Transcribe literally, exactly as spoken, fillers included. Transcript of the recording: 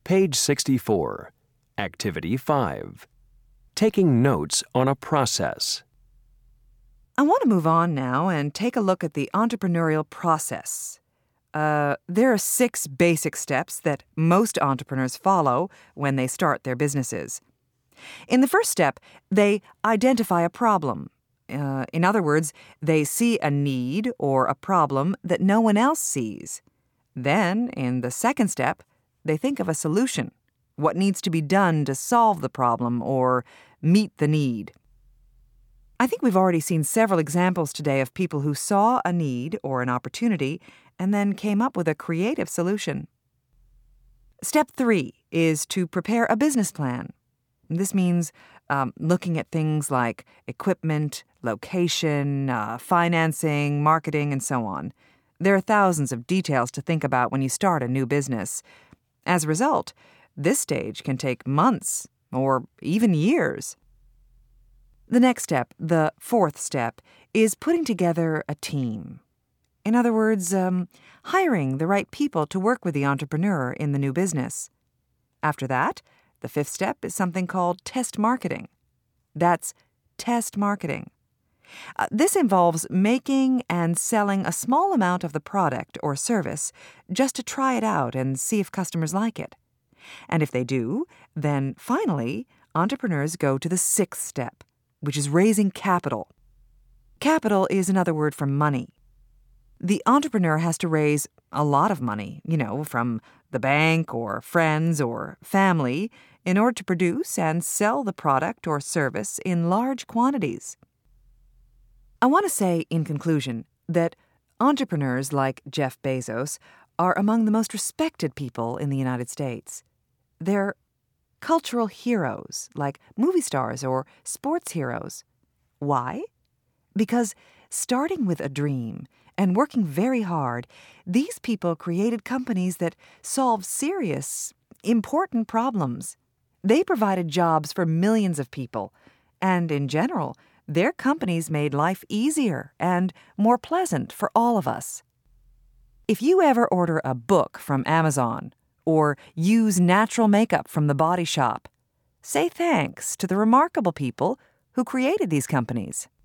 Page sixty-four. Activity five. Taking notes on a process. I want to move on now and take a look at the entrepreneurial process. Uh, there are six basic steps that most entrepreneurs follow when they start their businesses. In the first step, they identify a problem. Uh, in other words, they see a need or a problem that no one else sees. Then, in the second step, they think of a solution, what needs to be done to solve the problem or meet the need. I think we've already seen several examples today of people who saw a need or an opportunity and then came up with a creative solution. Step three is to prepare a business plan. This means um, looking at things like equipment, location, uh, financing, marketing, and so on. There are thousands of details to think about when you start a new business. As a result, this stage can take months or even years. The next step, the fourth step, is putting together a team. In other words, um, hiring the right people to work with the entrepreneur in the new business. After that, the fifth step is something called test marketing. That's test marketing. Uh, this involves making and selling a small amount of the product or service just to try it out and see if customers like it. And if they do, then finally, entrepreneurs go to the sixth step, which is raising capital. Capital is another word for money. The entrepreneur has to raise a lot of money, you know, from the bank or friends or family in order to produce and sell the product or service in large quantities. I want to say, in conclusion, that entrepreneurs like Jeff Bezos are among the most respected people in the United States. They're cultural heroes, like movie stars or sports heroes. Why? Because starting with a dream and working very hard, these people created companies that solved serious, important problems. They provided jobs for millions of people, and in general, their companies made life easier and more pleasant for all of us. If you ever order a book from Amazon or use natural makeup from the Body Shop, say thanks to the remarkable people who created these companies.